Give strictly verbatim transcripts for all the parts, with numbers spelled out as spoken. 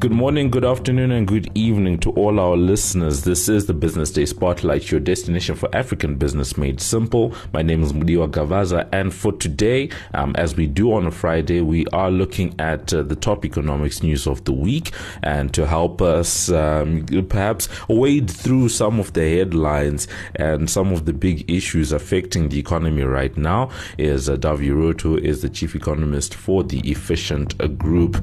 Good morning, good afternoon, and good evening to all our listeners. This is the Business Day Spotlight, your destination for African business made simple. My name is Mudiwa Gavaza, and for today, um, as we do on a Friday, we are looking at uh, the top economics news of the week. And to help us um, perhaps wade through some of the headlines and some of the big issues affecting the economy right now is uh, Davi Root, who is the chief economist for the Efficient Group.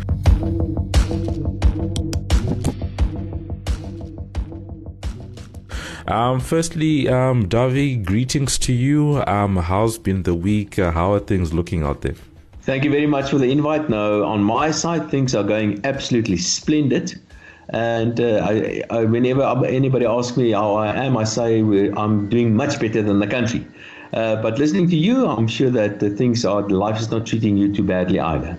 Um, firstly, um, Davi, greetings to you. Um, how's been the week? Uh, how are things looking out there? Thank you very much for the invite. No, on my side, things are going absolutely splendid. And uh, I, I, whenever anybody asks me how I am, I say I'm doing much better than the country. Uh, but listening to you, I'm sure that the things are, life is not treating you too badly either.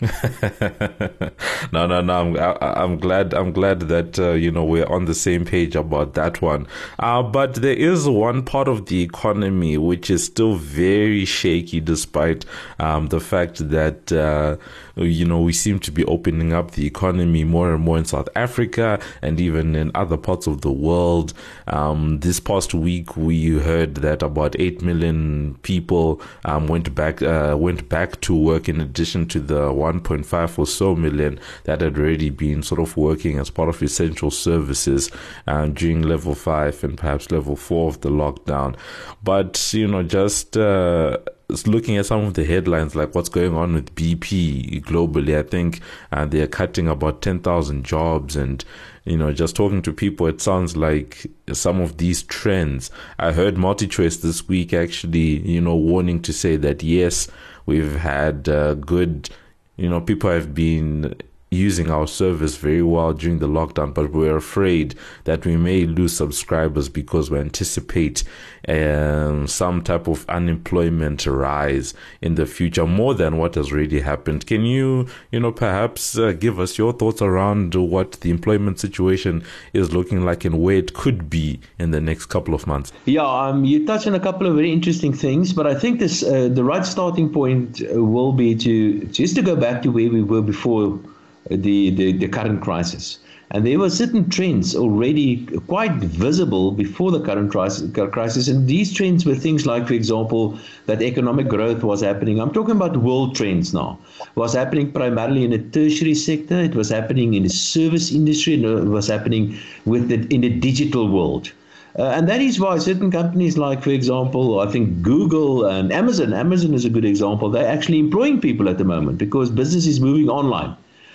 no, no, no. I'm, I, I'm glad. I'm glad that uh, you know we're on the same page about that one. Uh, but there is one part of the economy which is still very shaky, despite um, the fact that uh, you know we seem to be opening up the economy more and more in South Africa and even in other parts of the world. Um, this past week, we heard that about eight million people um, went back uh, went back to work, in addition to the one point five or so million that had already been sort of working as part of essential services um, during level five and perhaps level four of the lockdown. But, you know, just uh, looking at some of the headlines, like what's going on with B P globally, I think uh, they're cutting about ten thousand jobs. And, you know, just talking to people, it sounds like some of these trends. I heard MultiChoice this week actually, you know, warning to say that, yes, we've had uh, good... You know, people have been using our service very well during the lockdown, but we're afraid that we may lose subscribers because we anticipate um, some type of unemployment rise in the future, more than what has already happened. Can you, you know, perhaps uh, give us your thoughts around what the employment situation is looking like and where it could be in the next couple of months? Yeah, um, you touched on a couple of very interesting things, but I think this uh, the right starting point will be to just to go back to where we were before The, the, the current crisis. And there were certain trends already quite visible before the current crisis. And these trends were things like, for example, that economic growth was happening. I'm talking about world trends now. It was happening primarily in the tertiary sector. It was happening in the service industry. And it was happening with the, in the digital world. Uh, and that is why certain companies like, for example, I think Google and Amazon, Amazon is a good example. They're actually employing people at the moment because business is moving online.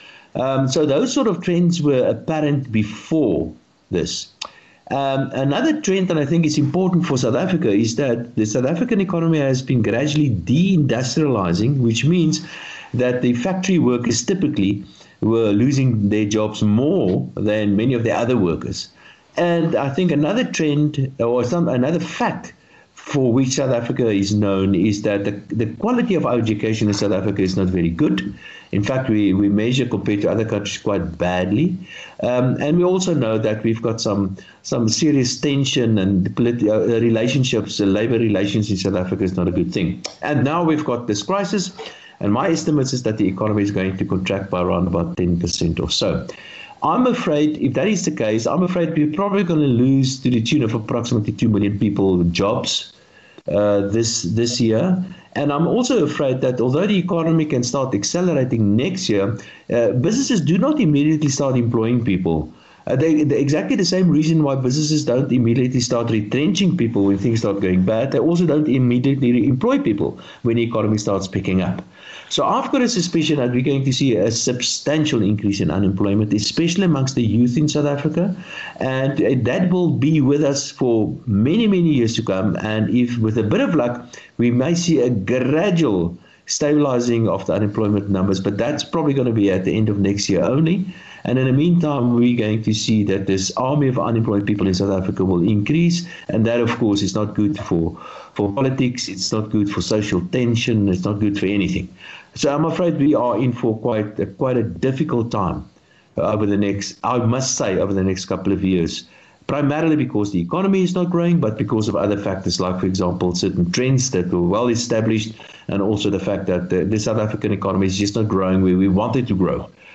Um, so those sort of trends were apparent before this. Um, another trend that I think is important for South Africa is that the South African economy has been gradually deindustrializing, which means that the factory workers typically were losing their jobs more than many of the other workers. And I think another trend or some another fact for which South Africa is known is that the, the quality of our education in South Africa is not very good. In fact, we, we measure compared to other countries quite badly. Um, and we also know that we've got some some serious tension and politi- uh, relationships, uh, labor relations in South Africa is not a good thing. And now we've got this crisis. And my estimates is that the economy is going to contract by around about ten percent or so. I'm afraid, if that is the case, I'm afraid we're probably going to lose to the tune of approximately two million people jobs uh, this this year. And I'm also afraid that although the economy can start accelerating next year, uh, businesses do not immediately start employing people. Uh, they, they, exactly the same reason why businesses don't immediately start retrenching people when things start going bad. They also don't immediately employ people when the economy starts picking up. So I've got a suspicion that we're going to see a substantial increase in unemployment, especially amongst the youth in South Africa. And that will be with us for many, many years to come. And if with a bit of luck, we may see a gradual stabilizing of the unemployment numbers, but that's probably going to be at the end of next year only. And in the meantime, we're going to see that this army of unemployed people in South Africa will increase. And that, of course, is not good for, for politics. It's not good for social tension. It's not good for anything. So I'm afraid we are in for quite a, quite a difficult time over the next, I must say, over the next couple of years. Primarily because the economy is not growing, but because of other factors like, for example, certain trends that were well established, and also the fact that the, the South African economy is just not growing where we want it to grow.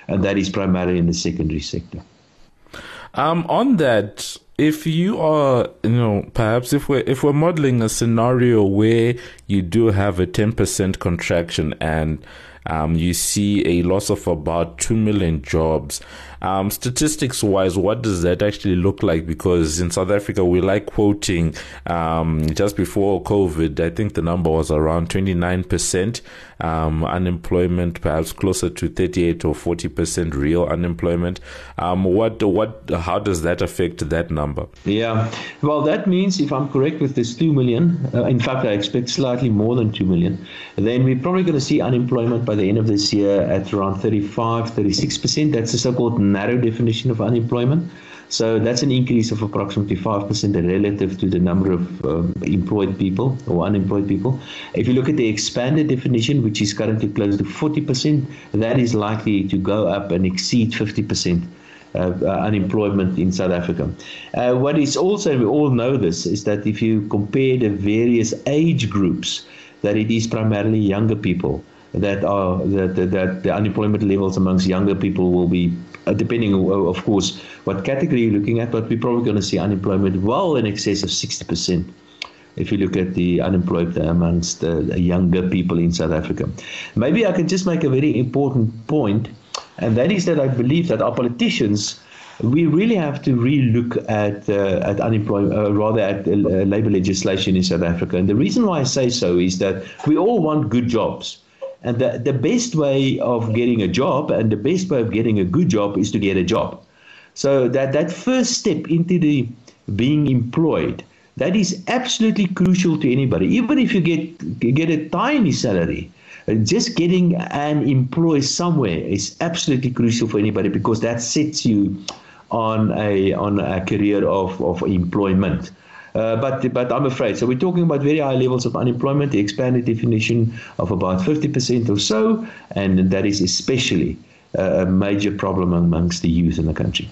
and that is primarily in the secondary sector. Um, on that, if you are, you know, perhaps if we're if we're modeling a scenario where you do have a ten percent contraction and um, you see a loss of about two million jobs, um, statistics-wise, what does that actually look like? Because in South Africa, we like quoting um, just before COVID, I think the number was around twenty-nine percent um, unemployment, perhaps closer to thirty-eight or forty percent real unemployment. Um, what, what, how does that affect that number? Yeah, well, that means if I'm correct with this two million, uh, in fact, I expect slightly more than two million, then we're probably going to see unemployment by the end of this year at around thirty-five, thirty-six percent. That's the so-called narrow definition of unemployment. So that's an increase of approximately five percent relative to the number of um, employed people or unemployed people. If you look at the expanded definition, which is currently close to forty percent, that is likely to go up and exceed fifty percent. Uh, uh, unemployment in South Africa. Uh, what is also, we all know this, is that if you compare the various age groups, that it is primarily younger people that are, that, that, that the unemployment levels amongst younger people will be, uh, depending on, of course, what category you're looking at, but we're probably going to see unemployment well in excess of sixty percent. If you look at the unemployed amongst the, the younger people in South Africa. Maybe I can just make a very important point, and that is that I believe that our politicians, we really have to re-look at uh, at unemployment, uh, rather at uh, labor legislation in South Africa. And the reason why I say so is that we all want good jobs. And the, the best way of getting a job and the best way of getting a good job is to get a job. So that, that first step into the being employed, that is absolutely crucial to anybody. Even if you get get a tiny salary, just getting an employee somewhere is absolutely crucial for anybody, because that sets you on a on a career of, of employment. Uh, but but I'm afraid, so we're talking about very high levels of unemployment, the expanded definition of about fifty percent or so, and that is especially a major problem amongst the youth in the country.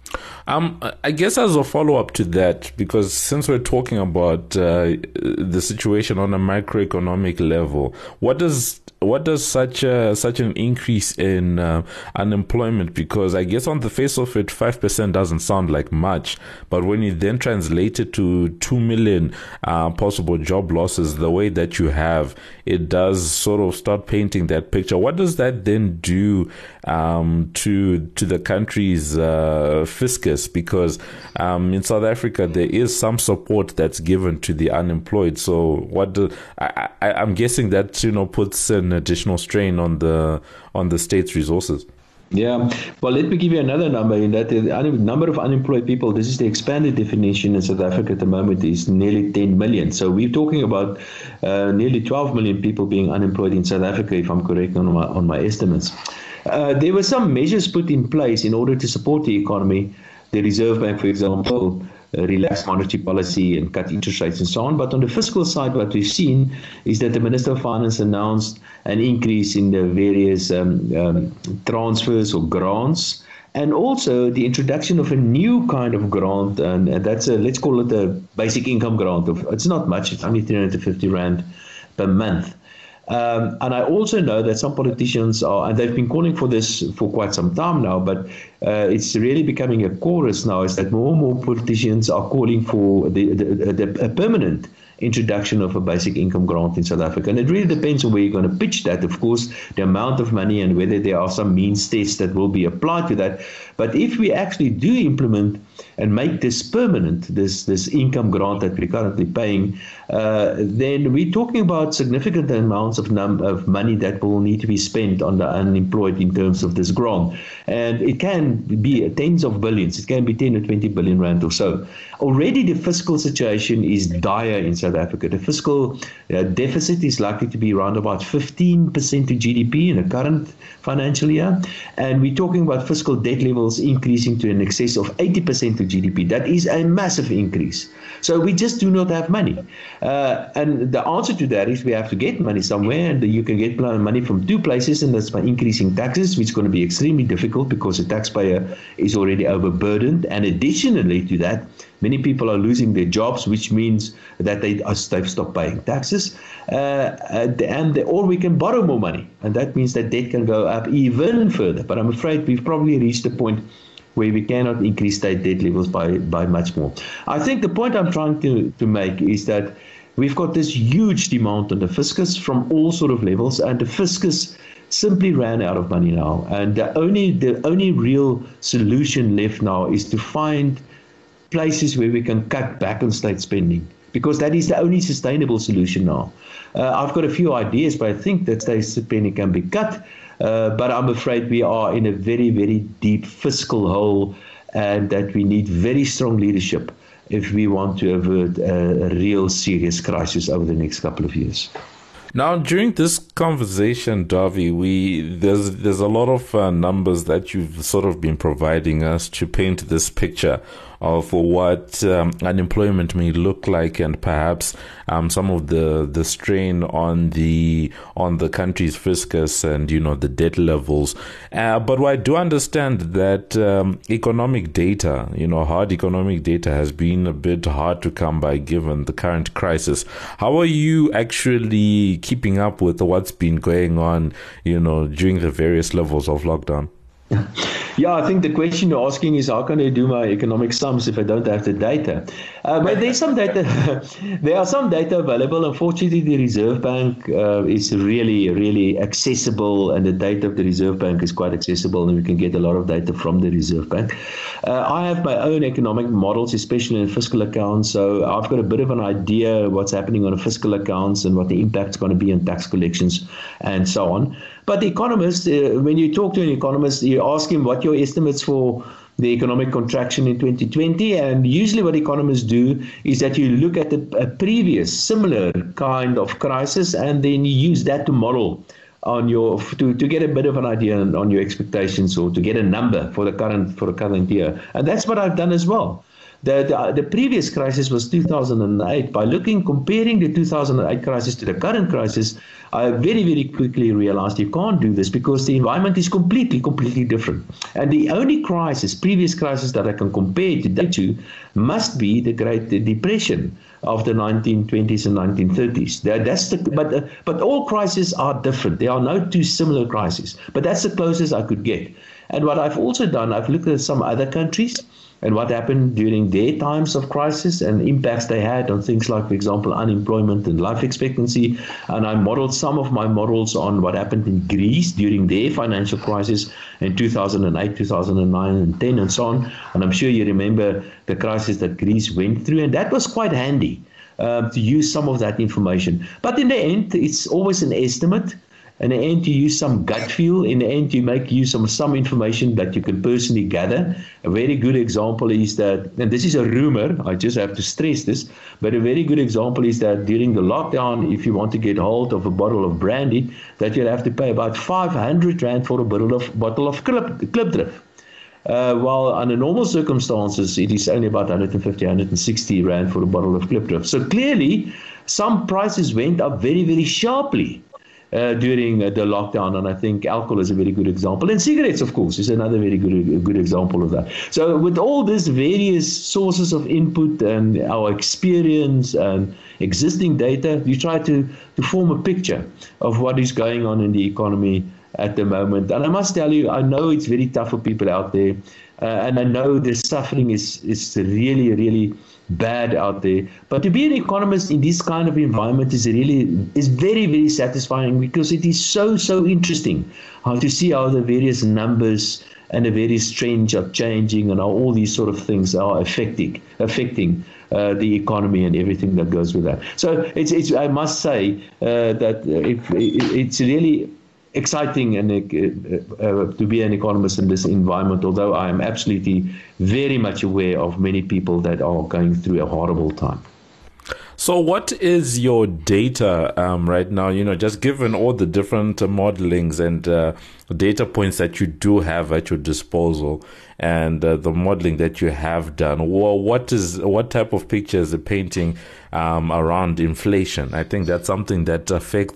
Um, I guess as a follow-up to that, because since we're talking about uh, the situation on a macroeconomic level, what does what does such a, such an increase in uh, unemployment? Because I guess on the face of it, five percent doesn't sound like much, but when you then translate it to two million uh, possible job losses, the way that you have, it does sort of start painting that picture. What does that then do um, to to the country's uh, fiscus? Because um, in South Africa there is some support that's given to the unemployed. So what do, I, I, I'm guessing that, you know, puts an additional strain on the on the state's resources. Yeah, well, let me give you another number. In that, the number of unemployed people, this is the expanded definition in South Africa at the moment, is nearly ten million. So we're talking about uh, nearly twelve million people being unemployed in South Africa, if I'm correct on my on my estimates. Uh, there were some measures put in place in order to support the economy. The Reserve Bank, for example, uh, relaxed monetary policy and cut interest rates and so on. But on the fiscal side, what we've seen is that the Minister of Finance announced an increase in the various um, um, transfers or grants, and also the introduction of a new kind of grant, and, and that's a, let's call it a basic income grant. Of, it's not much, it's only three hundred fifty rand per month. Um, and I also know that some politicians are, and they've been calling for this for quite some time now, but uh, it's really becoming a chorus now, is that more and more politicians are calling for the, the, the, a permanent introduction of a basic income grant in South Africa. And it really depends on where you're going to pitch that, of course, the amount of money and whether there are some means tests that will be applied to that. But if we actually do implement and make this permanent, this, this income grant that we're currently paying, uh, then we're talking about significant amounts of, num- of money that will need to be spent on the unemployed in terms of this grant. And it can be tens of billions. It can be ten or twenty billion rand or so. Already the fiscal situation is dire in South Africa. The fiscal uh, deficit is likely to be around about fifteen percent of G D P in the current financial year. And we're talking about fiscal debt levels increasing to an excess of eighty percent of G D P. That is a massive increase. So we just do not have money. Uh, and the answer to that is we have to get money somewhere, and you can get money from two places, and that's by increasing taxes, which is going to be extremely difficult because the taxpayer is already overburdened. And additionally to that, Many people are losing their jobs, which means that they are, they've stopped paying taxes, uh, and or we can borrow more money, and that means that debt can go up even further. But I'm afraid we've probably reached a point where we cannot increase state debt levels by, by much more. I think the point I'm trying to, to make is that we've got this huge demand on the fiscus from all sort of levels, and the fiscus simply ran out of money now. And the only the only real solution left now is to find places where we can cut back on state spending, because that is the only sustainable solution now. Uh, I've got a few ideas, but I think that state spending can be cut. Uh, but I'm afraid we are in a very, very deep fiscal hole, and that we need very strong leadership if we want to avert a, a real serious crisis over the next couple of years. Now, during this conversation, Dawie, we there's there's a lot of uh, numbers that you've sort of been providing us to paint this picture of what um, unemployment may look like, and perhaps um, some of the, the strain on the on the country's fiscus and, you know, the debt levels. Uh, but I do understand that um, economic data, you know, hard economic data has been a bit hard to come by given the current crisis. How are you actually keeping up with what's been going on, you know, during the various levels of lockdown? Yeah, I think the question you're asking is how can I do my economic sums if I don't have the data? Uh, but there's some data. There are some data available. Unfortunately, the Reserve Bank uh, is really, really accessible, and the data of the Reserve Bank is quite accessible, and we can get a lot of data from the Reserve Bank. Uh, I have my own economic models, especially in fiscal accounts, so I've got a bit of an idea what's happening on the fiscal accounts and what the impact's going to be on tax collections and so on. But the economist, uh, when you talk to an economist, you ask him what your estimates for the economic contraction in twenty twenty, and usually what economists do is that you look at the, a previous similar kind of crisis, and then you use that to model on your to, to get a bit of an idea on, on your expectations, or to get a number for the current for the current year. And that's what I've done as well. The, the, the previous crisis was two thousand eight. By looking, comparing the two thousand eight crisis to the current crisis, I very, very quickly realized you can't do this because the environment is completely, completely different. And the only crisis, previous crisis that I can compare today to must be the Great Depression of the nineteen twenties and nineteen thirties. That, that's the, but, uh, but all crises are different. There are no two similar crises. But that's the closest I could get. And what I've also done, I've looked at some other countries and what happened during their times of crisis and impacts they had on things like, for example, unemployment and life expectancy. And I modeled some of my models on what happened in Greece during their financial crisis in two thousand eight, two thousand nine, and ten, and so on. And I'm sure you remember the crisis that Greece went through, and that was quite handy uh, to use some of that information. But in the end, it's always an estimate. In the end, you use some gut feel. In the end, you make use of some information that you can personally gather. A very good example is that, and this is a rumor, I just have to stress this, but a very good example is that during the lockdown, if you want to get hold of a bottle of brandy, that you'll have to pay about five hundred rand for a bottle of, bottle of Klip, Klipdrift. Uh, while under normal circumstances, it is only about one hundred fifty, one hundred sixty rand for a bottle of Klipdrift. So clearly, some prices went up very, very sharply. Uh, during uh, the lockdown, and I think alcohol is a very good example, and cigarettes, of course, is another very good good example of that. So with all these various sources of input and our experience and existing data, you try to, to form a picture of what is going on in the economy at the moment. And I must tell you, I know it's very tough for people out there, uh, and I know the suffering is, is really, really bad out there. But to be an economist in this kind of environment is really is very, very satisfying, because it is so, so interesting how to see how the various numbers and the various trends are changing, and how all these sort of things are affecting affecting uh, the economy and everything that goes with that. So it's, it's I must say uh, that it, it, it's really exciting and uh, uh, to be an economist in this environment, although I am absolutely very much aware of many people that are going through a horrible time. So what is your data um, right now, you know, just given all the different uh, modelings and uh, data points that you do have at your disposal, and uh, the modelling that you have done, well, what is what type of picture is it painting um, around inflation? I think that's something that affects,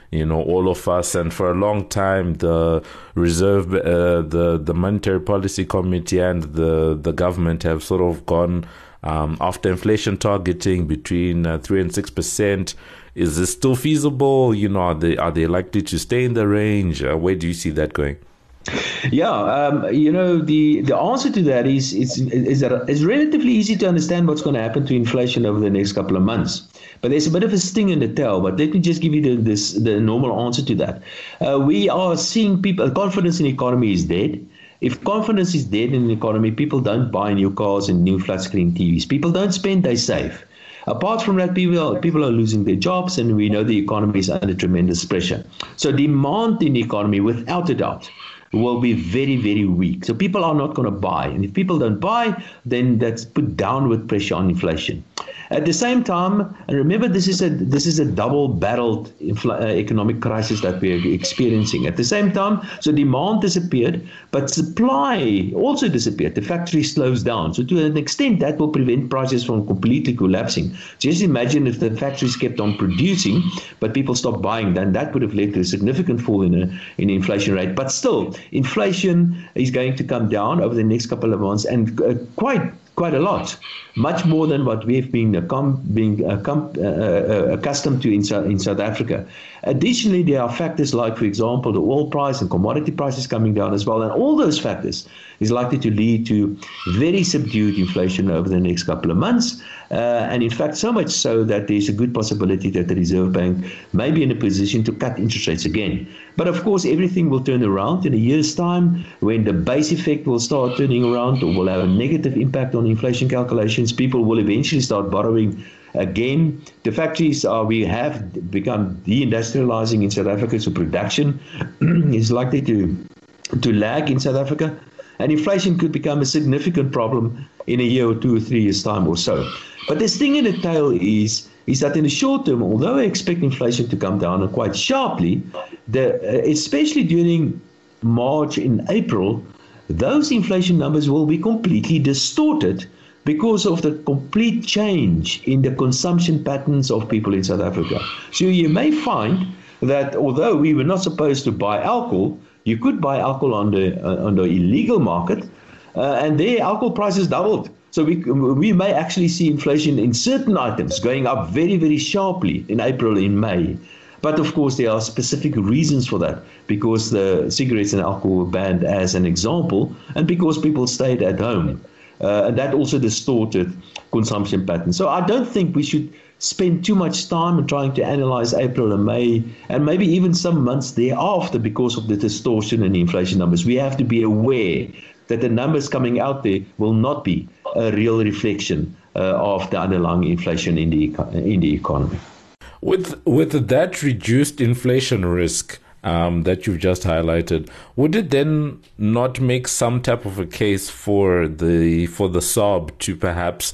you know, all of us. And for a long time, the Reserve, uh, the the Monetary Policy Committee and the the government have sort of gone um, after inflation targeting between uh, three and six percent. Is this still feasible? You know, are they are they likely to stay in the range? Uh, where do you see that going? Yeah, um, you know, the, the answer to that is it's, is that it's relatively easy to understand what's going to happen to inflation over the next couple of months. But there's a bit of a sting in the tail. But let me just give you the, this, the normal answer to that. Uh, we are seeing people, confidence in the economy is dead. If confidence is dead in the economy, people don't buy new cars and new flat screen T Vs. People don't spend, they save. Apart from that, people are, people are losing their jobs, and we know the economy is under tremendous pressure. So demand in the economy, without a doubt, will be very, very weak. So people are not going to buy. And if people don't buy, then that's put downward pressure on inflation. At the same time, and remember, this is a this is a double-barreled infl- uh, economic crisis that we're experiencing. At the same time, so demand disappeared, but supply also disappeared. The factory slows down. So to an extent, that will prevent prices from completely collapsing. Just imagine if the factories kept on producing, but people stopped buying, then that would have led to a significant fall in, a, in the inflation rate. But still, inflation is going to come down over the next couple of months, and uh, quite quite a lot, much more than what we've been, uh, been uh, com- uh, uh, accustomed to in, in South Africa. Additionally, there are factors like, for example, the oil price and commodity prices coming down as well. And all those factors is likely to lead to very subdued inflation over the next couple of months. Uh, and in fact, so much so that there's a good possibility that the Reserve Bank may be in a position to cut interest rates again. But of course, everything will turn around in a year's time when the base effect will start turning around, or will have a negative impact on inflation calculations. People will eventually start borrowing again. The factories are, we have become deindustrializing in South Africa, so production is likely to, to lag in South Africa. And inflation could become a significant problem in a year or two or three years' time or so. But the thing in the tail is, is that in the short term, although I expect inflation to come down quite sharply, the, especially during March and April, those inflation numbers will be completely distorted because of the complete change in the consumption patterns of people in South Africa. So you may find that although we were not supposed to buy alcohol, you could buy alcohol on the uh, on the illegal market, uh, and there alcohol prices doubled. So we we may actually see inflation in certain items going up very, very sharply in April, in May. But of course, there are specific reasons for that, because the cigarettes and alcohol were banned as an example, and because people stayed at home. Uh, and that also distorted consumption patterns. So I don't think we should spend too much time trying to analyze April and May, and maybe even some months thereafter, because of the distortion in the inflation numbers. We have to be aware that the numbers coming out there will not be a real reflection uh, of the underlying inflation in the in the economy. With with that reduced inflation risk um, that you've just highlighted, would it then not make some type of a case for the for the S A R B to perhaps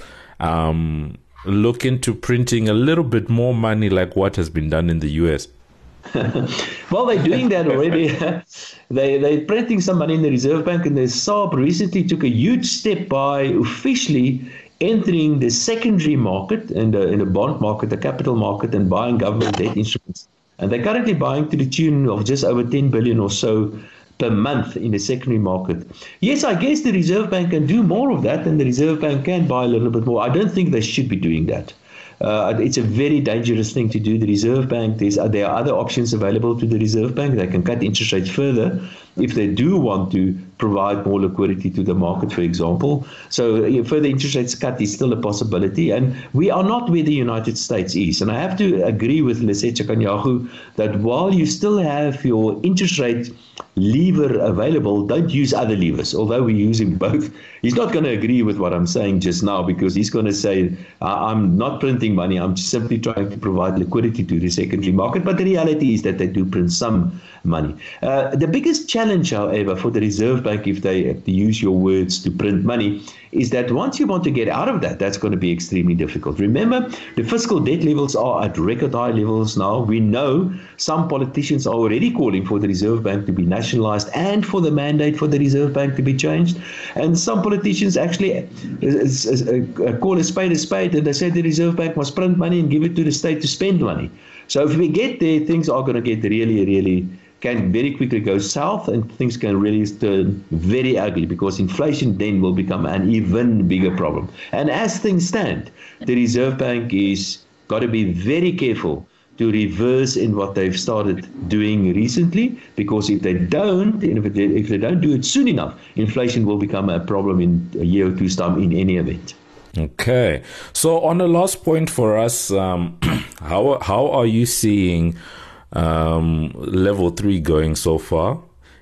um, look into printing a little bit more money, like what has been done in the U S? Well, they're doing that already. they, they're printing some money in the Reserve Bank, and the S A R B recently took a huge step by officially entering the secondary market and the, in the bond market, the capital market, and buying government debt instruments. And they're currently buying to the tune of just over ten billion or so per month in the secondary market. Yes, I guess the Reserve Bank can do more of that, and the Reserve Bank can buy a little bit more. I don't think they should be doing that. Uh, it's a very dangerous thing to do. The Reserve Bank, there's, there are other options available to the Reserve Bank. They can cut interest rates further if they do want to provide more liquidity to the market, for example. So uh, further interest rates cut is still a possibility. And we are not where the United States is. And I have to agree with Lesetja Kganyago that while you still have your interest rate lever available, don't use other levers, although we're using both. He's not going to agree with what I'm saying just now, because he's going to say, I'm not printing money, I'm simply trying to provide liquidity to the secondary market. But the reality is that they do print some money. Uh, the biggest challenge, however, for the Reserve Bank, if they have to use your words, to print money, is that once you want to get out of that, that's going to be extremely difficult. Remember, the fiscal debt levels are at record high levels now. We know some politicians are already calling for the Reserve Bank to be nationalized and for the mandate for the Reserve Bank to be changed. And some politicians actually call a spade a spade, and they say the Reserve Bank must print money and give it to the state to spend money. So if we get there, things are going to get really, really, can very quickly go south, and things can really turn very ugly, because inflation then will become an even bigger problem. And as things stand, the Reserve Bank is got to be very careful to reverse in what they've started doing recently, because if they don't, and if they, if they don't do it soon enough, inflation will become a problem in a year or two's time in any event. Okay. So on the last point for us, um, how how are you seeing um, level three going so far?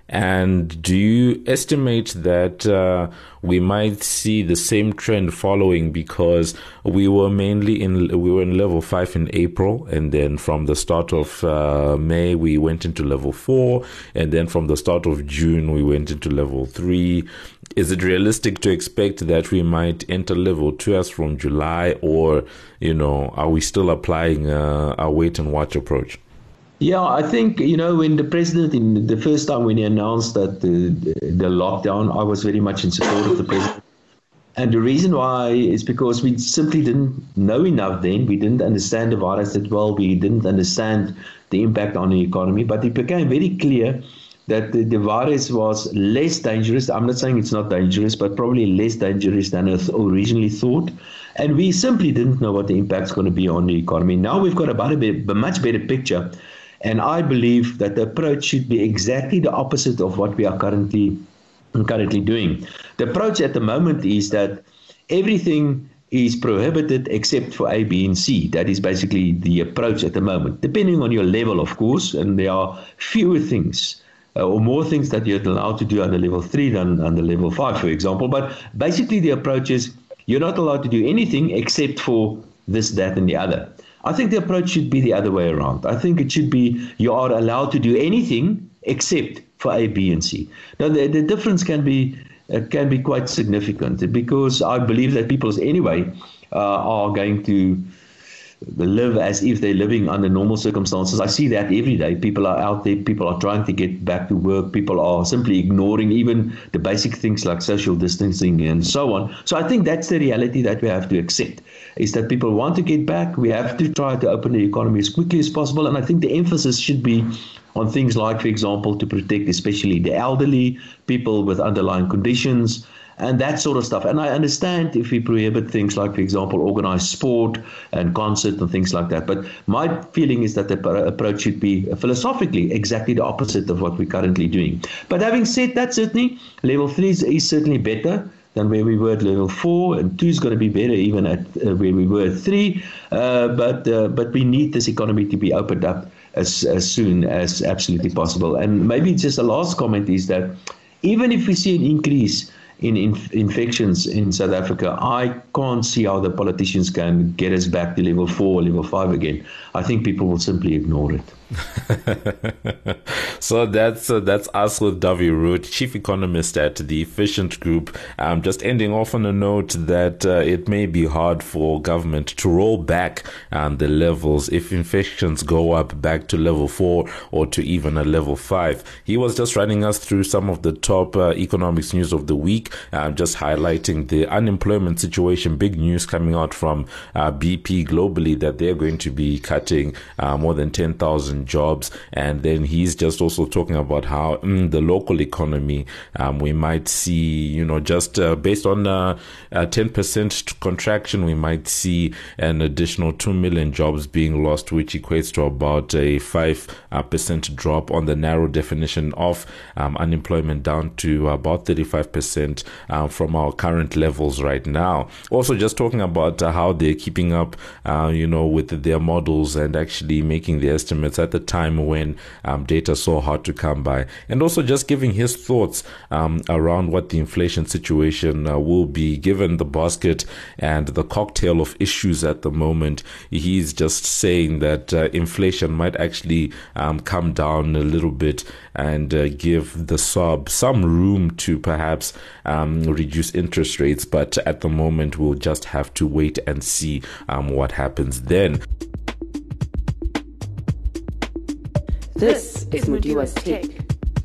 And do you estimate that uh, we might see the same trend following, because we were mainly in we were in level five in April, and then from the start of uh, May we went into level four, and then from the start of June we went into level three. Is it realistic to expect that we might enter level two as from July, or you know, are we still applying uh, a wait and watch approach? Yeah, I think, you know, when the president, in the first time when he announced that the, the lockdown, I was very much in support of the president. And the reason why is because we simply didn't know enough then. We didn't understand the virus that well. We didn't understand the impact on the economy. But it became very clear that the, the virus was less dangerous. I'm not saying it's not dangerous, but probably less dangerous than originally thought. And we simply didn't know what the impact's going to be on the economy. Now we've got about a, bit, a much better picture. And I believe that the approach should be exactly the opposite of what we are currently currently doing. The approach at the moment is that everything is prohibited except for A, B, and C. That is basically the approach at the moment, depending on your level, of course. And there are fewer things uh, or more things that you're allowed to do under level three than under level five, for example. But basically the approach is you're not allowed to do anything except for this, that, and the other. I think the approach should be the other way around. I think it should be you are allowed to do anything except for A, B, and C. Now, the, the difference can be uh, can be quite significant, because I believe that people anyway uh, are going to live as if they're living under normal circumstances. I see that every day. People are out there. People are trying to get back to work. People are simply ignoring even the basic things like social distancing and so on. So I think that's the reality that we have to accept, is that people want to get back. We have to try to open the economy as quickly as possible. And I think the emphasis should be on things like, for example, to protect especially the elderly, people with underlying conditions, and that sort of stuff. And I understand if we prohibit things like, for example, organized sport and concert and things like that. But my feeling is that the approach should be philosophically exactly the opposite of what we're currently doing. But having said that, certainly, level three is, is certainly better than where we were at level four, and two is going to be better even at uh, where we were at three. Uh, but uh, but we need this economy to be opened up as, as soon as absolutely possible. And maybe just a last comment is that even if we see an increase in inf- infections in South Africa, I can't see how the politicians can get us back to level four or level five again. I think people will simply ignore it. So that's uh, that's us with Dawie Rood, chief economist at the Efficient Group. Um, just ending off on a note that uh, it may be hard for government to roll back um, the levels if infections go up back to level four or to even a level five. He was just running us through some of the top uh, economics news of the week, uh, just highlighting the unemployment situation. Big news coming out from uh, B P globally that they're going to be cutting uh, more than ten thousand jobs. And then he's just also talking about how mm, the local economy, um, we might see, you know, just uh, based on uh, a ten percent contraction, we might see an additional two million jobs being lost, which equates to about a five percent drop on the narrow definition of um, unemployment, down to about thirty-five percent uh, from our current levels right now. Also just talking about uh, how they're keeping up, uh, you know, with their models and actually making the estimates at the time when um, data so hard to come by, and also just giving his thoughts um, around what the inflation situation uh, will be given the basket and the cocktail of issues at the moment. He's just saying that uh, inflation might actually um, come down a little bit and uh, give the S A R B some room to perhaps um, reduce interest rates, but at the moment we'll just have to wait and see um, what happens then. This is Mudiwa's Take.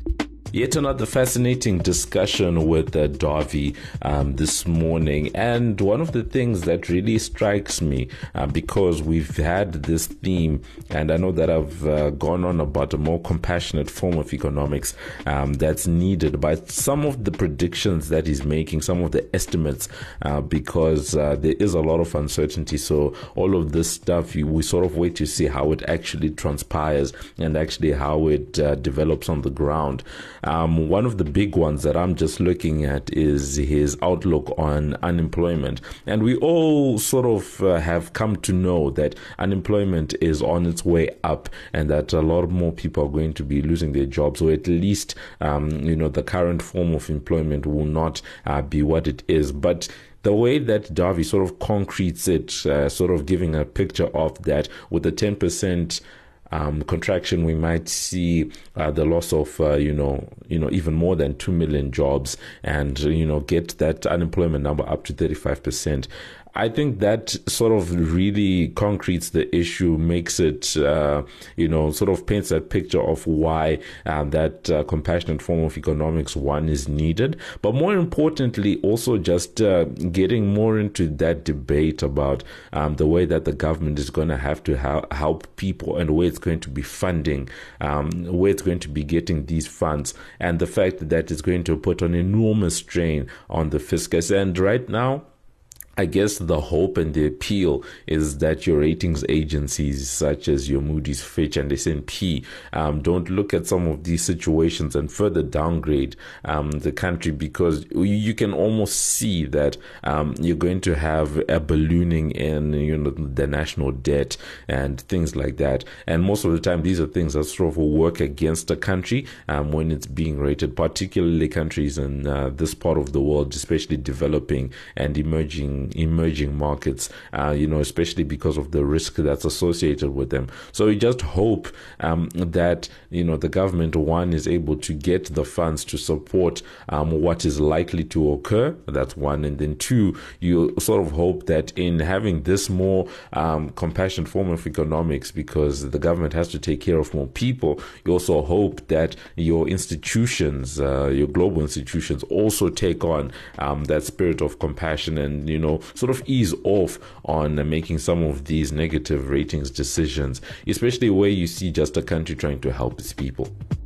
Yet another fascinating discussion with uh, Dawie um, this morning. And one of the things that really strikes me, uh, because we've had this theme, and I know that I've uh, gone on about a more compassionate form of economics um, that's needed, but some of the predictions that he's making, some of the estimates, uh, because uh, there is a lot of uncertainty. So all of this stuff, we sort of wait to see how it actually transpires and actually how it uh, develops on the ground. Um, one of the big ones that I'm just looking at is his outlook on unemployment. And we all sort of uh, have come to know that unemployment is on its way up and that a lot more people are going to be losing their jobs, or at least, um, you know, the current form of employment will not uh, be what it is. But the way that Dawie sort of concretes it, uh, sort of giving a picture of that with a ten percent Um, contraction, we might see uh, the loss of, uh, you know, you know, even more than two million jobs, and you know, get that unemployment number up to thirty-five percent. I think that sort of really concretes the issue, makes it, uh, you know, sort of paints that picture of why uh, that uh, compassionate form of economics, one, is needed. But more importantly, also just uh, getting more into that debate about um, the way that the government is going to have to ha- help people and where it's going to be funding, um, where it's going to be getting these funds, and the fact that it's going to put an enormous strain on the fiscus. And right now, I guess the hope and the appeal is that your ratings agencies such as your Moody's, Fitch, and S and P um, don't look at some of these situations and further downgrade um, the country, because you can almost see that um, you're going to have a ballooning in, you know, the national debt and things like that. And most of the time, these are things that sort of work against a country um, when it's being rated, particularly countries in uh, this part of the world, especially developing and emerging emerging markets, uh, you know, especially because of the risk that's associated with them. So we just hope um, that, you know, the government, one, is able to get the funds to support um, what is likely to occur. That's one. And then two, you sort of hope that in having this more um, compassionate form of economics, because the government has to take care of more people, you also hope that your institutions, uh, your global institutions, also take on um, that spirit of compassion and, you know, sort of ease off on uh, making some of these negative ratings decisions, especially where you see just a country trying to help its people.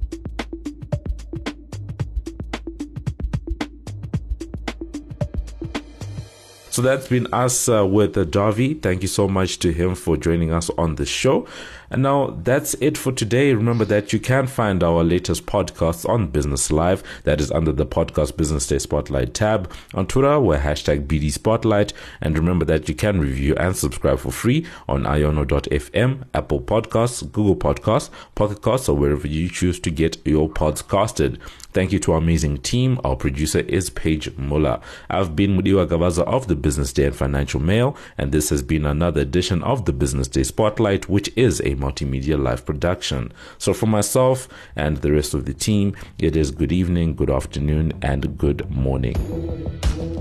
So that's been us uh, with uh, Dawie. Thank you so much to him for joining us on the show. And now that's it for today. Remember that you can find our latest podcasts on Business Live. That is under the Podcast Business Day Spotlight tab. On Twitter, we're hashtag B D Spotlight. And remember that you can review and subscribe for free on iono dot f m, Apple Podcasts, Google Podcasts, Pocket Casts, or wherever you choose to get your pods casted. Thank you to our amazing team. Our producer is Paige Muller. I've been Mudiwa Gavaza of the Business Day and Financial Mail, and this has been another edition of the Business Day Spotlight, which is a multimedia live production. So for myself and the rest of the team, it is good evening, good afternoon, and good morning.